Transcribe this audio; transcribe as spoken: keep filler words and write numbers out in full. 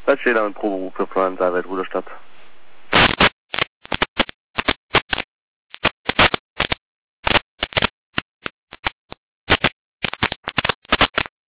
Als Schäler und Proberuf für Prime Salweit Ruderstadt.